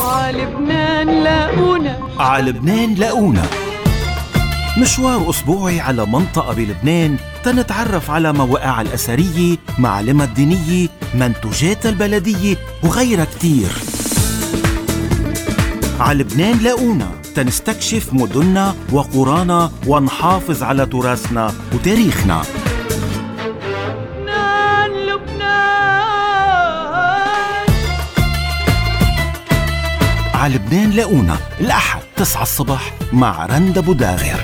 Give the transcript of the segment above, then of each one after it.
عالبنان لاقونا عالبنان لاقونا، مشوار أسبوعي على منطقة بلبنان تنتعرف على مواقعها الأثرية، معالمها الدينية، منتوجاتها البلدية وغيرها كتير. عالبنان لاقونا تنستكشف مدننا وقرانا ونحافظ على تراثنا وتاريخنا. عالبنان لاقونا الأحد 9 الصبح مع رندا بوداغر.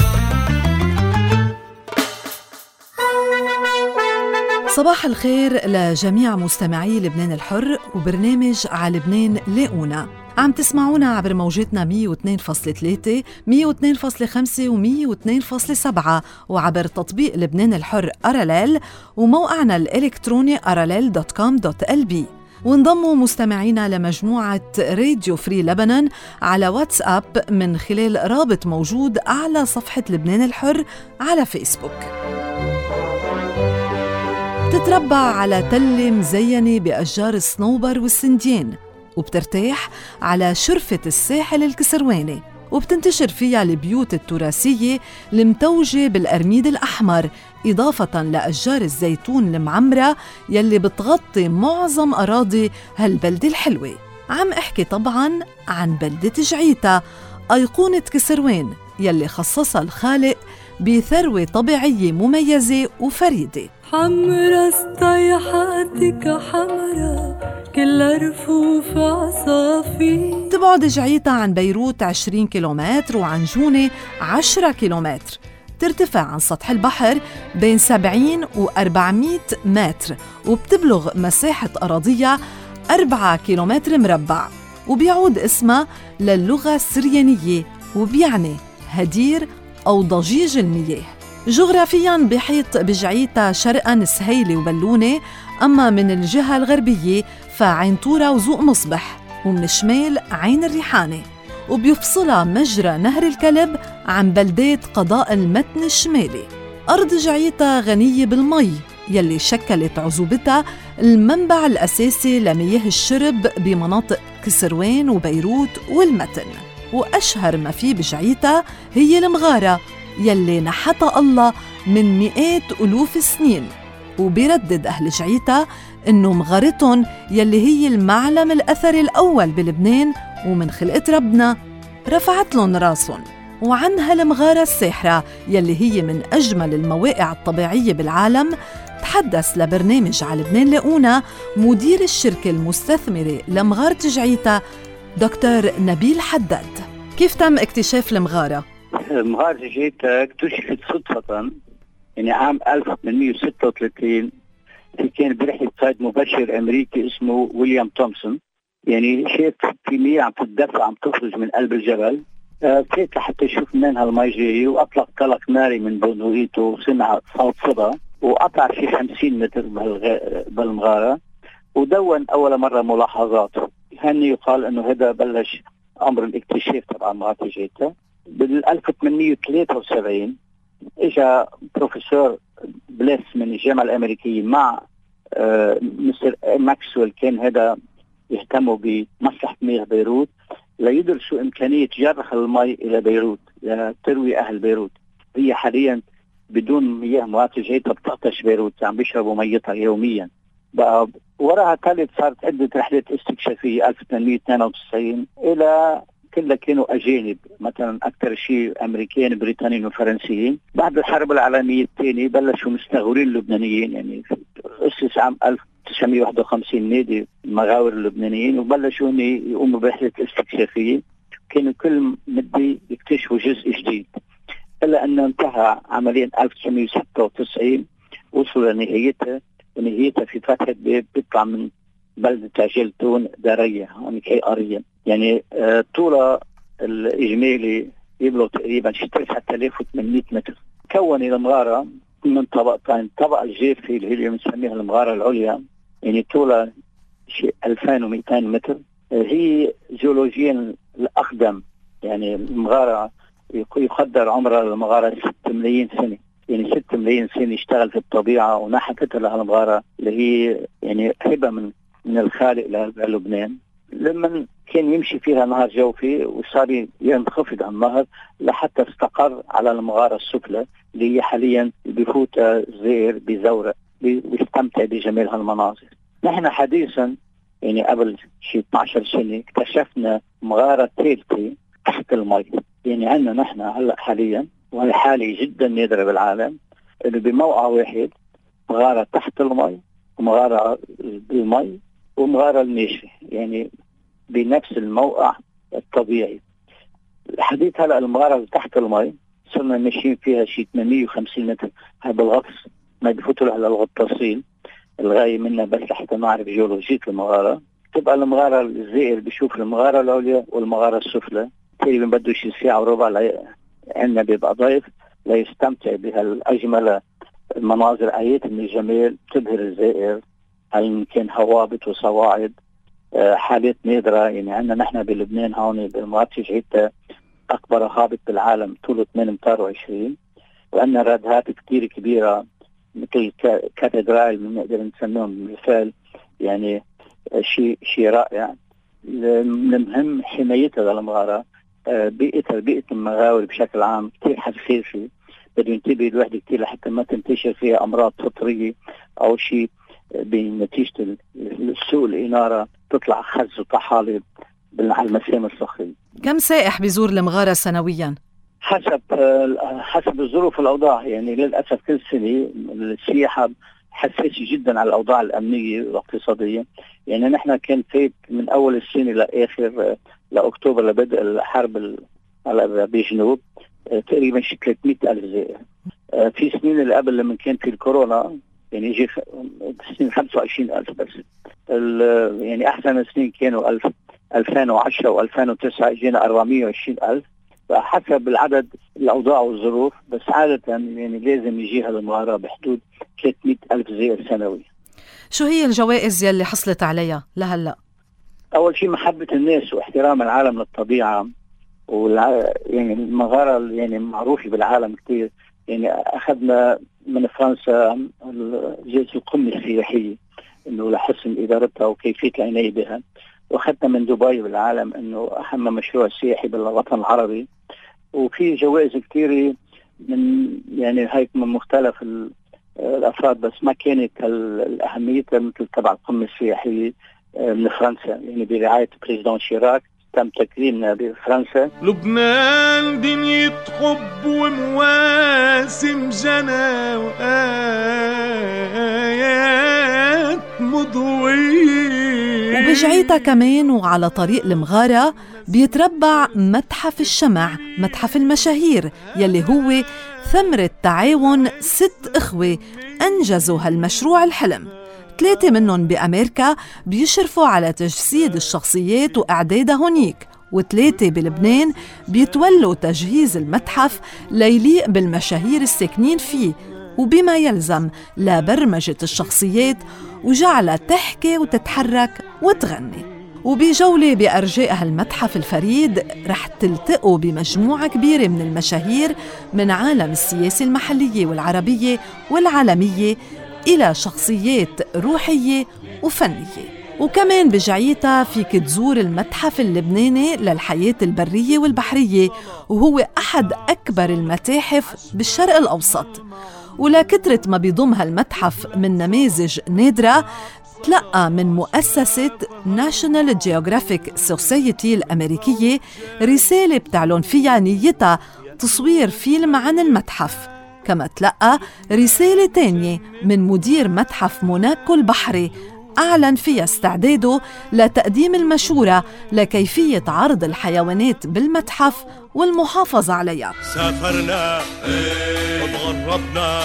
صباح الخير لجميع مستمعي لبنان الحر وبرنامج عالبنان لاقونا. عم تسمعونا عبر موجتنا 102.3 102.5 و102.7 وعبر تطبيق لبنان الحر أراليل وموقعنا الإلكتروني aralel.com.lb. وانضموا مستمعينا لمجموعة راديو فري لبنان على واتساب من خلال رابط موجود أعلى صفحة لبنان الحر على فيسبوك. بتتربع على تلة مزينة بأشجار الصنوبر والسنديان، وبترتاح على شرفة الساحل الكسرواني، وبتنتشر فيها البيوت التراثية المتوجة بالأرميد الأحمر، إضافة لأشجار الزيتون المعمرة يلي بتغطي معظم أراضي هالبلدة الحلوة. عم أحكي طبعاً عن بلدة جعيتا، أيقونة كسروان يلي خصصها الخالق بثروة طبيعية مميزة وفريدة. حمرا استيحاتك حمرا كل رفوف عصافي. تبعد جعيتا عن بيروت 20 كيلومتر وعن جونة 10 كيلومتر. ترتفع عن سطح البحر بين 70 و400 متر، وبتبلغ مساحة أراضيها 4 كيلومتر مربع، وبيعود اسمها للغة السريانية وبيعني هدير أو ضجيج المياه. جغرافياً بحيط بجعيتا شرقاً سهيلة وبلونة، أما من الجهة الغربية فعين طورة وزوق مصبح، ومن الشمال عين الريحانة، وبيفصلها مجرى نهر الكلب عن بلدات قضاء المتن الشمالي. أرض جعيتا غنية بالمي يلي شكلت عزوبتها المنبع الأساسي لمياه الشرب بمناطق كسروان وبيروت والمتن. وأشهر ما فيه بجعيتا هي المغارة يلي نحتها الله من مئات ألوف السنين، وبيردد أهل جعيتا إنه مغارتهم يلي هي المعلم الأثري الأول بلبنان ومن خلقة ربنا رفعت لهم راسهم. وعن هالمغارة الساحرة يلي هي من أجمل المواقع الطبيعية بالعالم تحدث لبرنامج عالبنان لاقونا مدير الشركة المستثمرة لمغارة جعيتا دكتور نبيل حداد. كيف تم اكتشاف المغارة؟ مغارة جعيتا اكتشفت صدفة، يعني عام 1836 كان برحلة صيد مبشر أمريكي اسمه ويليام تومسون، يعني شاف في مياه عم تتدفع عم تخرج من قلب الجبل، فات لحتى يشوف منين هالمي جاي، وأطلق طلق ناري من بندقيته وسمع صوت صدى، وقطع شي 50 متر بالمغارة، ودون أول مرة ملاحظاته. هني يقال أنه هذا بلش أمر الاكتشاف تبع مغارة جعيتا. بال 1873 اجى بروفيسور بليس من الجامعة الأمريكية مع مستر ماكسويل، كان هذا يهتموا بمصلحة مياه بيروت ليدرسوا إمكانية جرح المي إلى بيروت لتروي أهل بيروت. هي حاليا بدون مياه مغارة جعيتا بتعطش بيروت، عم بيشربوا ميتها يوميا. بقى وراها ثالث صارت عدة رحلات استكشافية 1892 إلى كلها كانوا أجانب، مثلا أكثر شيء أمريكان بريطانيين وفرنسيين. بعد الحرب العالمية الثانية بلشوا مستغورين اللبنانيين، يعني أسس عام 1951 نادي المغاور اللبنانيين، وبلشوا يقوموا برحلة استكشافية. كانوا كل مدة يكتشفوا جزء جديد، إلا أنه انتهى عمليا 1996 وصلوا لنهايتها، ونهايتها في فتحة باب بيطلع من بلدة عجلتون دارية هون قرية. يعني طولها الإجمالي يبلغ تقريبا 3800 متر. كون المغارة من طبقتين، الطبقة الجافة اللي هي بنسميها المغارة العليا، يعني طولها شيء 2200 متر، هي جيولوجيا الأقدم. يعني المغارة يقدر عمرها المغارة 6 ملايين سنة، يعني 6 ملايين سنة اشتغل في الطبيعة ونحتتها لها المغارة اللي هي يعني هبة من الخالق للبنان. لما كان يمشي فيها نهر جوفي وصار ينخفض النهر لحتى استقر على المغارة السفلى اللي هي حاليا بفوت الزائر بزورق ويستمتع بجمال هالمناظر. نحن حديثا يعني قبل شيء 12 سنة اكتشفنا مغارة ثالثة تحت المي. يعني عندنا نحن هلا حاليا وهي حالة جدا نادرة بالعالم انه بموقع واحد مغارة تحت المي ومغارة بالمي ومغارة الماشية، يعني بنفس الموقع الطبيعي. حديث هلا المغارة اللي تحت المي صرنا ماشيين فيها شيء 850 متر، هذا بالغطس ما بفوتوا لها للغطاسين. الغاية منها بس لحتى نعرف جيولوجية المغارة. تبقى المغارة الزائر بيشوف المغارة العليا والمغارة السفلى، تقريبا بده شي ساعة وربع عندنا بيبقى ضيف ليستمتع بهالأجمل المناظر، آيات من الجمال تبهر الزائر. هل كان هوابط وصواعد، حالات نادرة. يعني عندنا نحن بلبنان هون بمغارة جعيتا أكبر هابط بالعالم طوله 8 أمتار و20، وعندنا رادهات كتير كبيرة مثل كاتدرال بنقدر نسميهم مثال، يعني شيء رائع. المهم حمايتها للمغارة، بيئة المغاور بشكل عام كتير حساسة، بده ينتبه الواحد كتير لحتى ما تنتشر فيها أمراض فطرية أو شيء بنتيجة سوء الإنارة تطلع خز وطحالب على المسام الصخرية. كم سائح بيزور المغارة سنويا؟ حسب الظروف والأوضاع. يعني للأسف كل سنة السياحة حساسة جدا على الأوضاع الأمنية والاقتصادية. يعني نحن كان فات من أول السنة لآخر لأكتوبر لبدء الحرب بجنوب تقريبا شي 300,000 زائر. في سنين اللي قبل لما كان في الكورونا يعني يجي سنين 25,000 بس. يعني أحسن سنين كانوا 2010 و2009 جينا 420,000 حسب العدد الأوضاع والظروف. بس عادة يعني لازم يجيها المغارة بحدود 300,000 زائر سنوي. شو هي الجوائز يلي حصلت عليها لهلأ؟ أول شيء محبة الناس واحترام العالم للطبيعة، يعني المغارة يعني معروفة بالعالم كتير. يعني أخذنا من فرنسا جائزة القمة السياحية إنه لحسن إدارتها وكيفية العناية بها، وأخذنا من دبي بالعالم إنه أهم مشروع سياحي بالوطن العربي. وفي جوائز كتيرة من يعني هيك من مختلف الأفراد، بس ما كانت الأهمية مثل تبع القمة السياحية من فرنسا، يعني برعاية بريزيدون شيراك تم تكريمنا بفرنسا. لبنان دنيا حب ومواسم جنى وآيات مضوية. وبجعيتا كمان وعلى طريق المغارة بيتربع متحف الشمع، متحف المشاهير يلي هو ثمرة تعاون 6 إخوة أنجزوا هالمشروع الحلم. 3 منهم بأمريكا بيشرفوا على تجسيد الشخصيات وإعدادها هونيك، و3 بلبنان بيتولوا تجهيز المتحف ليليق بالمشاهير الساكنين فيه وبما يلزم لبرمجة الشخصيات وجعلها تحكي وتتحرك وتغني. وبجولة بأرجاء هالمتحف الفريد رح تلتقوا بمجموعة كبيرة من المشاهير من عالم السياسة المحلية والعربية والعالمية إلى شخصيات روحية وفنية. وكمان بجعيتا فيك تزور المتحف اللبناني للحياة البرية والبحرية، وهو أحد أكبر المتاحف بالشرق الأوسط. ولكترة ما بيضمها المتحف من نماذج نادرة، تلقى من مؤسسة ناشونال جيوغرافيك سوسايتي الأمريكية رسالة بتعلن فيها نيتها تصوير فيلم عن المتحف. كما تلقى رسالة تانية من مدير متحف موناكو البحري أعلن فيها استعداده لتقديم المشورة لكيفية عرض الحيوانات بالمتحف والمحافظة عليها. سافرنا وتغربنا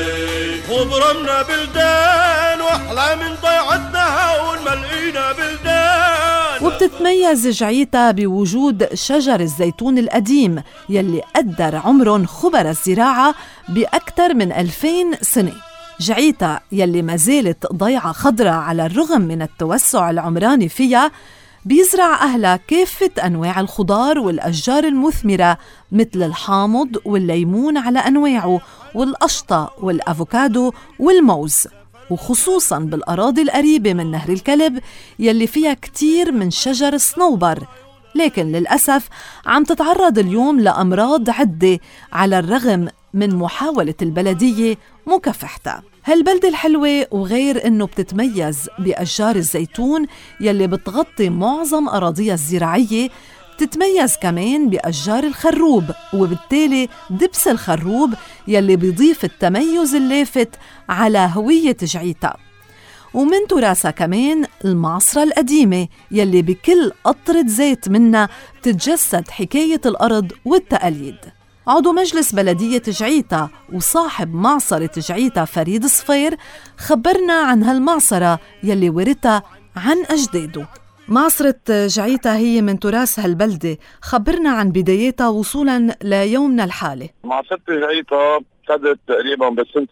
وبرمنا بلدان وأحلى من ضيعتنا ونملقينا بلدان. وبتتميز جعيتا بوجود شجر الزيتون القديم يلي قدر عمرهم خبراء الزراعة بأكثر من 2000 سنة. جعيتا يلي ما زالت ضيعة خضراء على الرغم من التوسع العمراني فيها، بيزرع أهلها كافة أنواع الخضار والأشجار المثمرة مثل الحامض والليمون على أنواعه والقشطة والأفوكادو والموز. وخصوصاً بالأراضي القريبة من نهر الكلب يلي فيها كتير من شجر الصنوبر، لكن للأسف عم تتعرض اليوم لأمراض عدة على الرغم من محاولة البلدية مكافحتها. هالبلدة الحلوة وغير إنه بتتميز بأشجار الزيتون يلي بتغطي معظم أراضيها الزراعية، بتتميز كمان بأشجار الخروب، وبالتالي دبس الخروب يلي بيضيف التميز اللافت على هوية جعيتا. ومن تراثها كمان المعصرة القديمة يلي بكل قطرة زيت منها بتتجسد حكاية الأرض والتقاليد. عضو مجلس بلدية جعيتا وصاحب معصرة جعيتا فريد صفير خبرنا عن هالمعصرة يلي ورثها عن أجداده. معصرة جعيتا هي من تراث هالبلدة، خبرنا عن بدايتها وصولا ليومنا الحالي. معصرة جعيتا ابتدت تقريبا بسنة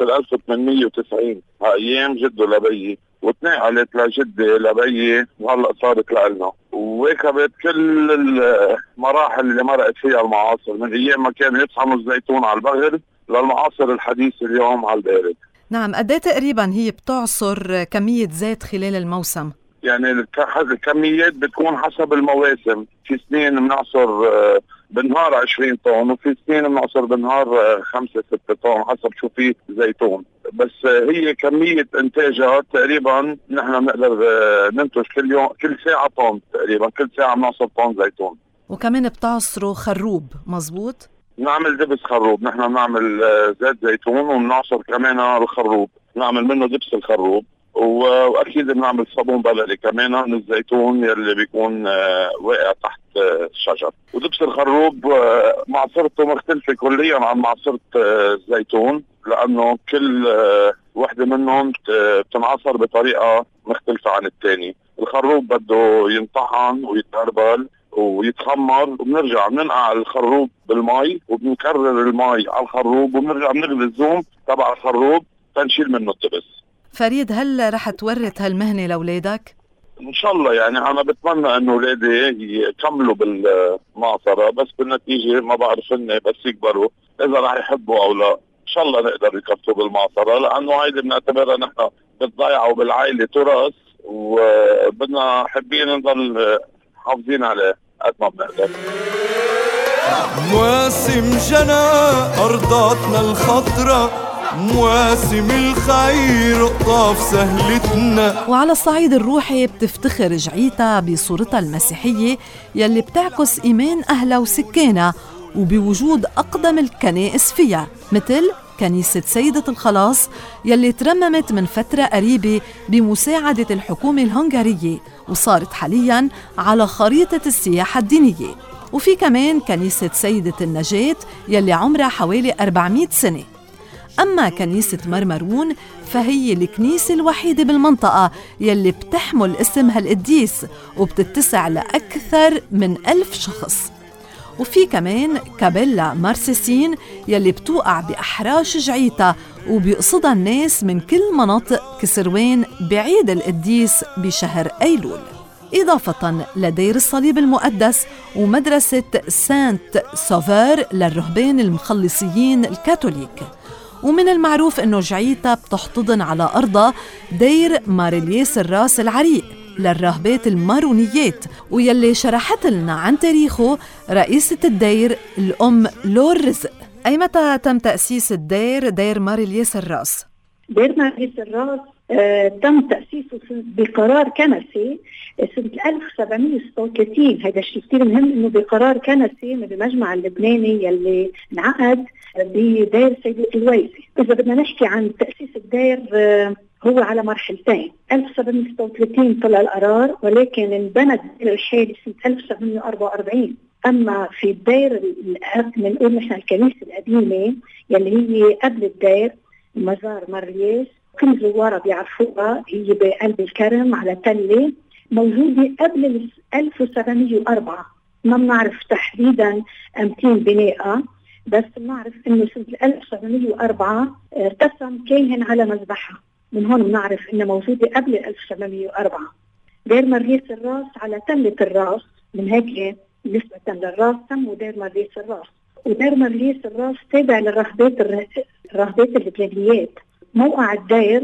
1890 أيام جده لبيي، واتنقلت لجدي لبيي، وهلا صارت لنا، وواكبت كل المراحل اللي مرقت فيها المعاصر، من ايام ما كانوا يطحنوا الزيتون على البغل للمعاصر الحديث اليوم على البارد. نعم، قد ايه تقريبا هي بتعصر كمية زيت خلال الموسم؟ يعني الكميات بتكون حسب المواسم، في سنين بنعصر بالنهار 20 طن، وفي سنين بنعصر بالنهار 5-6 طن حسب شو في زيتون. بس هي كمية انتاجها تقريبا نحن بنقدر ننتج كل يوم، كل ساعة طن تقريبا، كل ساعة بنعصر طن زيتون. وكمان بتعصروا خروب، مزبوط؟ نعمل دبس خروب، نحن بنعمل زيت زيتون وبنعصر كمان الخروب، نعمل منه دبس الخروب، واكيد بنعمل صابون بلدي كمان من الزيتون يلي بيكون واقع تحت الشجر. ودبس الخروب معصرته مختلفة كليا عن معصرة الزيتون، لانه كل وحدة منهم بتنعصر بطريقة مختلفة عن الثاني. الخروب بده ينطحن ويتهربل ويتخمر، وبنرجع بننقع الخروب بالمي، وبنكرر المي على الخروب، وبنرجع بنغلي الزوم تبع الخروب تنشيل منه الدبس. فريد، هل رح تورث هالمهنة لأولادك؟ ان شاء الله، يعني انا بتمنى انه اولادي يكملوا بالمعصرة، بس بالنتيجة ما بعرف اني بس يكبروا اذا رح يحبوا او لا. ان شاء الله نقدر يكفوا بالمعصرة، لانه هيدي بنعتبرها نحن بالضيعة وبالعائلة تراث، وبدنا حابين نضل حافظين عليه قد ما بنقدر. مواسم جنى أرضاتنا الخضرة، مواسم الخير قطاف سهلتنا. وعلى الصعيد الروحي بتفتخر جعيتا بصورتها المسيحية يلي بتعكس إيمان أهلها وسكانها، وبوجود أقدم الكنائس فيها مثل كنيسة سيدة الخلاص يلي ترممت من فترة قريبة بمساعدة الحكومة الهنغارية، وصارت حالياً على خريطة السياحة الدينية. وفي كمان كنيسة سيدة النجاة يلي عمرها حوالي 400 سنة. أما كنيسة مرمرون فهي الكنيسة الوحيدة بالمنطقة يلي بتحمل اسم هالقديس، وبتتسع لأكثر من 1000 شخص. وفي كمان كابيلا مارسيسين يلي بتوقع بأحراش جعيتا، وبيقصدها الناس من كل مناطق كسروان بعيد القديس بشهر أيلول، إضافة لدير الصليب المقدس ومدرسة سانت سوفير للرهبان المخلصيين الكاثوليك. ومن المعروف أنه جعيتا بتحتضن على أرضها دير مارليس الراس العريق للراهبات المارونيات، ويلي شرحت لنا عن تاريخه رئيسة الدير الأم لور رزق. أي متى تم تأسيس الدير، دير مارليس الراس؟ دير مارليس الراس تم تأسيسه بقرار كنسي سنة 1736. هذا الشيء كثير مهم، انه بقرار كنسي من المجمع اللبناني يلي انعقد بدير سيدة الويسي. إذا بدنا نحكي عن تأسيس الدير هو على مرحلتين. 1736 طلع القرار، ولكن انبنى الدير الحالي سنة 1744. أما في الدير بنقول نحن الكنيسة القديمة يلي هي قبل الدير مزار مارليس، كل زوارة بيعرفوها، هي بقلب الكرم على تلة، موجودة قبل 1704. ما بنعرف تحديدا أمتين بنائها، بس بنعرف إنه سنة 1704 ارتسم كاهن على مذبحها، من هون بنعرف إنه موجودة قبل 1704. دير مارليس الراس على تلة الراس، من هيك نسبة للراس سموا دير مارليس الراس. ودير مارليس الراس تابع للراهبات اللبنانيات. موقع الدير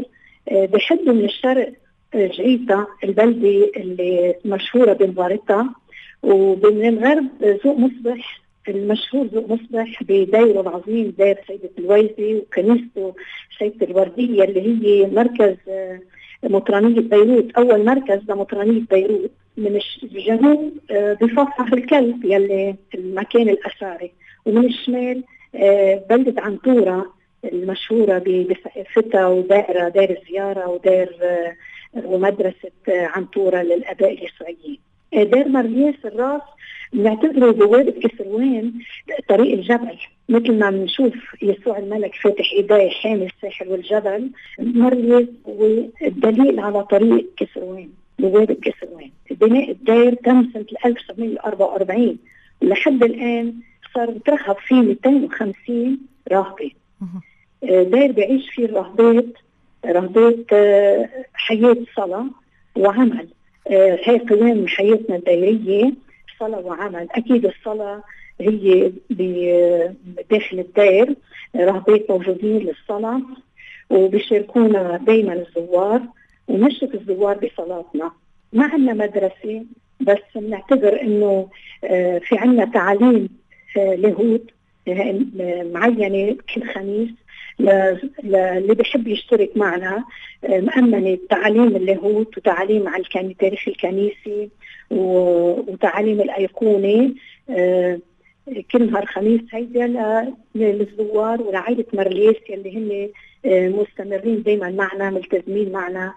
بحدوا من الشرق جعيتا البلدة اللي مشهورة بمبارتها، ومن الغرب ذوق مصبح المشهور ذوق مصبح بديره العظيم دير سيدة الويزي وكنيسته سيدة الوردية اللي هي مركز مطرانية بيروت، أول مركز لمطرانية بيروت. من الجنوب بفصح الكلب يلي المكان الأثري، ومن الشمال بلدة عنتورة المشهورة بثقافتها ودائرة دير الزيارة ودير ومدرسة عنتورة للآباء اليسوعيين. دير مرليس الراس بنعتبره بوابة كسروان طريق الجبل، مثل ما بنشوف يسوع الملك فاتح ايديه حامل الساحل والجبل. مرليس والدليل على طريق كسروان بوابة كسروان. بناء الدير تم سنة 1944 ولحد الآن صار بترحب فيه 250 راهبة. دير بعيش فيه الراهبات حياة صلاة وعمل. هاي قوام من حياتنا الديرية، صلاة وعمل. أكيد الصلاة هي بداخل الدير، راهبات موجودين للصلاة وبيشاركونا دايما الزوار ونشرك الزوار بصلاتنا. ما عندنا مدرسة، بس بنعتبر انه في عندنا تعاليم لاهوت معينة كل خميس اللي بيحب يشترك معنا، مأمنة تعاليم اللاهوت وتعاليم عن تاريخ الكنيسة وتعاليم الأيقونة كل نهار خميس. هيدا للزوار ولعائلة مرليس اللي هم مستمرين دايما معنا، ملتزمين معنا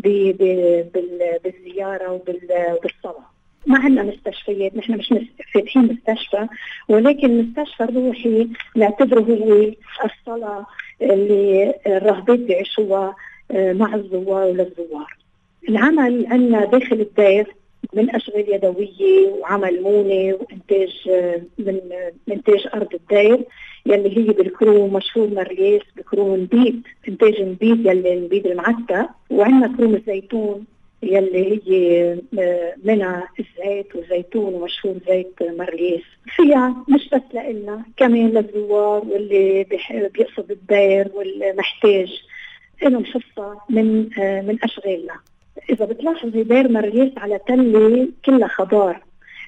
بالزيارة وبالصلاة. ما عندنا مستشفيات، نحن مش فاتحين مستشفى، ولكن المستشفى الروحي نعتبره هو الصلاة اللي الراهبات بيعيشوها مع الزوار وللزوار. العمل عندنا داخل الدير من أشغال يدوية وعمل مونة وإنتاج من إنتاج أرض الدير يلي هي بالكروم مشهور مرليس بكروم نبيد، إنتاج نبيد يلي النبيد المعتق، وعندنا كروم الزيتون يلي هي منها الزيت والزيتون ومشهور زيت مرليس. فيها مش بس لنا، كمان للزوار واللي بيقصد الدير والمحتاج لهم حصة من أشغالنا. إذا بتلاحظي دير مرليس على تلة كلها خضار،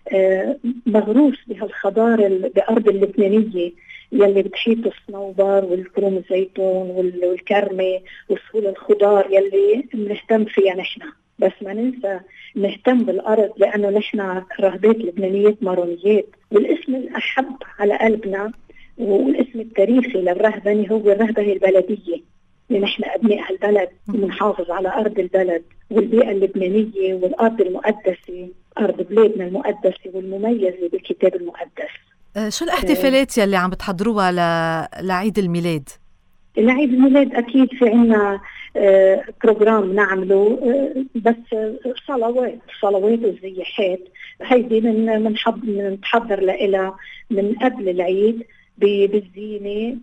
مغروس بهالخضار بأرض اللبنانية يلي بتحيط الصنوبر والكروم الزيتون والكرمة وسهول الخضار يلي بنهتم فيها نحن. بس ما ننسى نهتم بالأرض، لأنه نحن رهبات لبنانيات مارونيات، والاسم الأحب على قلبنا والاسم التاريخي للرهبنة هو الرهبنة البلدية، لأن نحن أبناء البلد ومنحافظ على أرض البلد والبيئة اللبنانية والأرض المقدسة، أرض بلادنا المقدسة والمميزة بالكتاب المقدس. شو الاحتفالات يلي عم بتحضروها لعيد الميلاد؟ لعيد الميلاد أكيد في عنا بروجرام نعمله، بس صلوات وزياحات. هيدي بنتحضر لها من قبل العيد بالزينة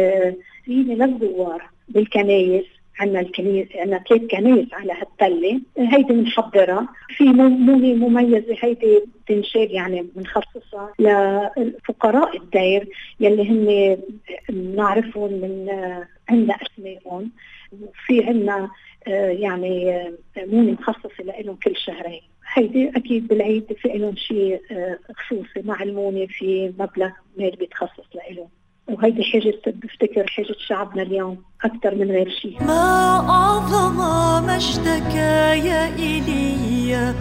للزوار بالكنايس. عنا الكنيسة، عنا 3 كنايس على هالتلة، هيدي بنحضرها في مونة مميزة. هيدي تنشال يعني بنخصصها لفقراء الدير يلي هن نعرفهم من عندنا أسمائهم، وفي عنا يعني مونة مخصصة لهم كل شهرين. هيدي أكيد بالعيد في لهم شيء خصوصي مع المونة، في مبلغ مال بيتخصص لهم، وهيدي حاجة بفتكر حاجة شعبنا اليوم أكثر من غير شيء. ما أعظم مجدك يا إيليا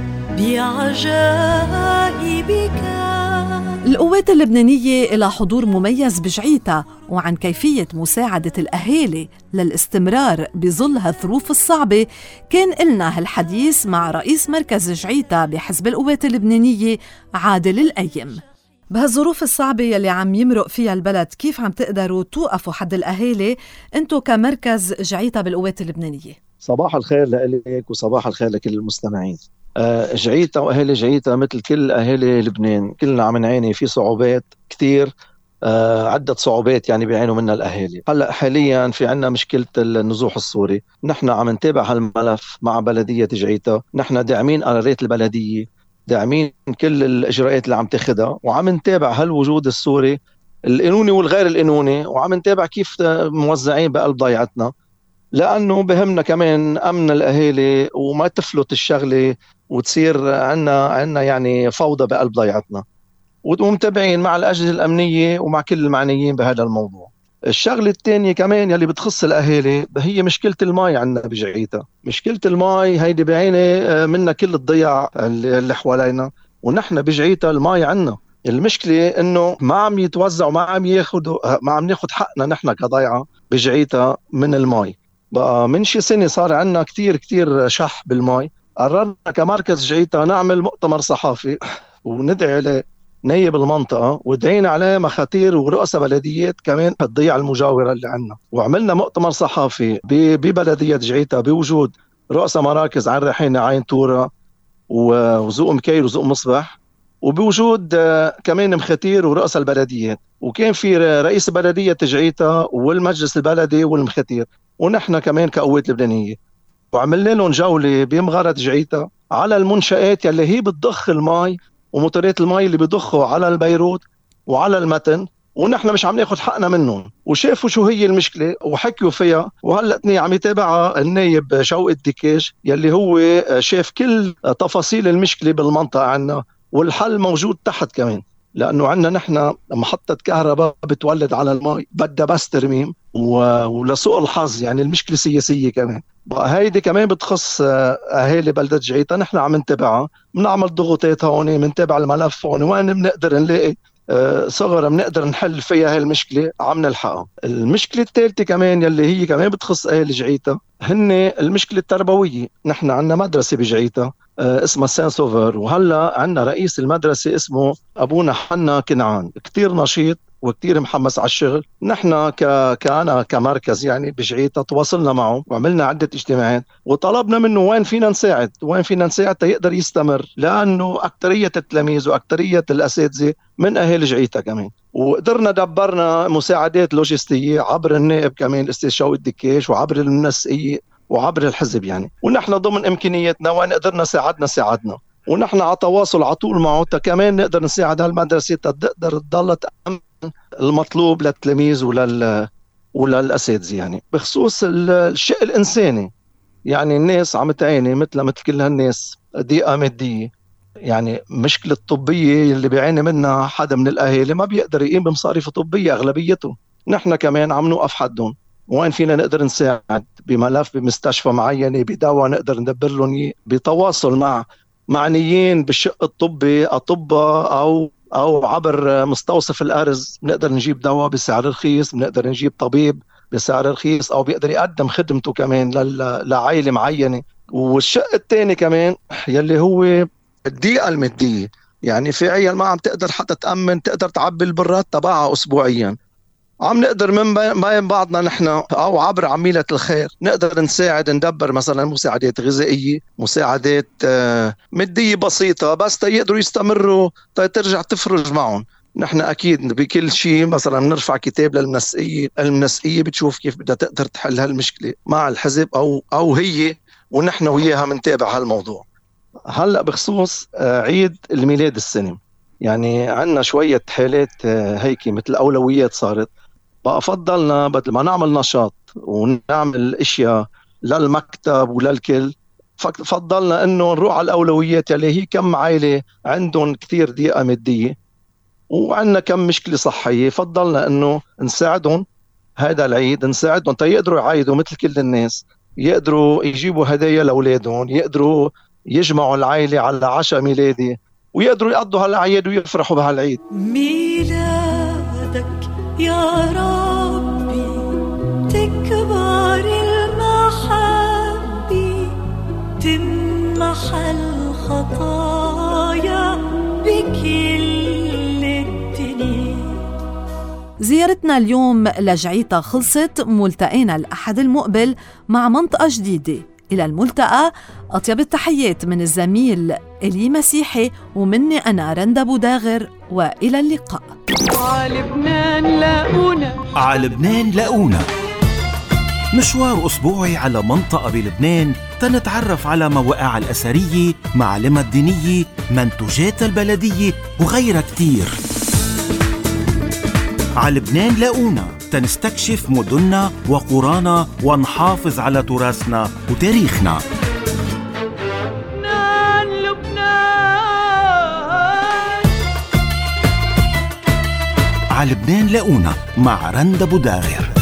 بعجائبك. القوات اللبنانية إلى حضور مميز بجعيتا، وعن كيفية مساعدة الأهالي للاستمرار بظل هالظروف الصعبة كان إلنا هالحديث مع رئيس مركز جعيتا بحزب القوات اللبنانية عادل الأيم. بهالظروف الصعبة يلي عم يمرق فيها البلد، كيف عم تقدروا توقفوا حد الأهالي أنتو كمركز جعيتا بالقوات اللبنانية؟ صباح الخير لك وصباح الخير لكل المستمعين. جعيتا وأهالي جعيتا مثل كل أهالي لبنان كلنا عم نعاني في صعوبات كتير، عدة صعوبات يعني بيعانوا منها الأهالي. هلأ حاليا في عنا مشكلة النزوح السوري، نحن عم نتابع هالملف مع بلدية جعيتا، نحن داعمين قرارات البلدية، داعمين كل الإجراءات اللي عم تاخدها، وعم نتابع هالوجود السوري القانوني والغير القانوني، وعم نتابع كيف موزعين بقلب ضيعتنا. لأنه بهمنا كمان أمن الأهالي وما تفلت الشغلة وتصير عنا يعني فوضى بقلب ضيعتنا، ومتابعين مع الأجهزة الأمنية ومع كل المعنيين بهذا الموضوع. الشغلة الثانية كمان يلي بتخص الأهالي هي مشكلة الماء عنا بجعيتا. مشكلة الماء هيدي بعيني منا كل الضياع اللي حوالينا، ونحن بجعيتا الماء عنا. المشكلة إنه ما عم يتوزع وما عم ما عم ناخد حقنا نحن كضيعة بجعيتا من الماء. بقى من شي سنة صار عنا كتير شح بالماء. قررنا كمركز جعيتا نعمل مؤتمر صحافي وندعي نايب المنطقة، ودعينا عليه مخاتير ورؤساء بلديات كمان الضيعة المجاورة اللي عنا، وعملنا مؤتمر صحافي ببلدية جعيتا بوجود رؤساء مراكز عين ريحانة عين تورا وزوق مكير وزوق مصبح، وبوجود كمان مخاتير ورؤساء البلديات، وكان في رئيس بلدية جعيتا والمجلس البلدي والمخاتير، ونحن كمان كقوات لبنانية. وعملنا لهم جولة بمغارة جعيتا على المنشآت يلي هي بتضخ الماء وموتورات الماء اللي بيضخوا على البيروت وعلى المتن، ونحن مش عم ناخد حقنا منهم. وشافوا شو هي المشكلة وحكيوا فيها، وهلأ عم يتابعها النايب شوقي الدكاش يلي هو شاف كل تفاصيل المشكلة بالمنطقة عنا، والحل موجود تحت كمان، لأنه عنا نحن محطة كهرباء بتولد على الماء بدها بس ترميم، ولسوء الحظ يعني المشكلة سياسية كمان. بقى هيدي كمان بتخص أهالي بلدة جعيتا، نحن عم نتابعها، بنعمل ضغوطات هون، بنتابع الملف هون، وين بنقدر نلاقي ثغرة بنقدر نحل فيها هاي المشكلة عم نلحقها. المشكلة الثالثة كمان يلي هي كمان بتخص أهالي جعيتا هن المشكلة التربوية. نحن عنا مدرسة بجعيتا اسمها سان سوفر، وهلا عنا رئيس المدرسة اسمه أبونا حنا كنعان، كتير نشيط وكتير محمس على الشغل. نحن كأنا كمركز يعني بجعيتا تواصلنا معه وعملنا عدة اجتماعات، وطلبنا منه وين فينا نساعد تيقدر يستمر، لأنه أكترية التلاميذ وأكترية الأساتذة من أهل جعيتا كمان. وقدرنا دبرنا مساعدات لوجستية عبر النائب كمان الأستاذ شوقي الدكاش وعبر المنسقية وعبر الحزب يعني، ونحن ضمن إمكانياتنا وين قدرنا ساعدنا، ونحن على تواصل على طول معه كمان نقدر نساعد هالمدرسة تقدر تضل تأمن المطلوب للتلاميذ وللأساتذة. يعني بخصوص الشيء الإنساني، يعني الناس عم تعاني مثل كل هالناس ضيقة مادية، يعني مشكلة طبية اللي بيعاني منها حدا من الأهالي ما بيقدر يقيم بمصاريف طبية أغلبيته. نحن كمان عم نوقف حدهم، وين فينا نقدر نساعد بملف بمستشفى معينة بدواء نقدر ندبر لهم بتواصل مع معنيين بالشق الطبي، أطباء أو عبر مستوصف الأرز نقدر نجيب دواء بسعر رخيص، بنقدر نجيب طبيب بسعر رخيص، أو بيقدر يقدم خدمته كمان لعائلة معينة. والشق الثاني كمان يلي هو الضيقة المادية، يعني في عيال ما عم تقدر حتى تقدر تعبي البرات تبعها أسبوعيا. عم نقدر من بين بعضنا نحن أو عبر عميلة الخير نقدر نساعد، ندبر مثلا مساعدات غذائية، مساعدات مادية بسيطة بس يقدروا يستمروا ترجع تفرج معهم. نحن أكيد بكل شيء مثلا نرفع كتاب المنسقية بتشوف كيف بدها تقدر تحل هالمشكلة مع الحزب أو هي، ونحن وياها منتابع هالموضوع. هلأ بخصوص عيد الميلاد السنة، يعني عنا شوية حالات هيك مثل أولويات صارت. بقى فضلنا بدل ما نعمل نشاط ونعمل اشياء للمكتب وللكل، فضلنا انه نروح على الاولويات اللي هي كم عائله عندهم كثير ضيقه ماديه وعندنا كم مشكله صحيه. فضلنا انه نساعدهم هذا العيد، نساعدهم يقدروا يعيدوا مثل كل الناس، يقدروا يجيبوا هدايا لاولادهم، يقدروا يجمعوا العائله على عشاء ميلادي، ويقدروا يقضوا هالاعياد ويفرحوا بهالعيد. ميلادك يا ربي تكبر المحبة، تمحى الخطايا بكل الدنيا. زيارتنا اليوم لجعيتا خلصت، ملتقينا الأحد المقبل مع منطقة جديدة. إلى الملتقى، أطيب التحيات من الزميل إلي مسيحي ومني أنا رندا بوداغر، وإلى اللقاء. عالبنان لقونا مشوار أسبوعي على منطقة بلبنان تنتعرف على مواقع الأثرية، معالمها الدينية، منتوجات البلدية وغيرها كتير. عالبنان لقونا تنستكشف مدننا وقرانا ونحافظ على تراثنا وتاريخنا. على لبنان لاقونا مع رندا بوداغر.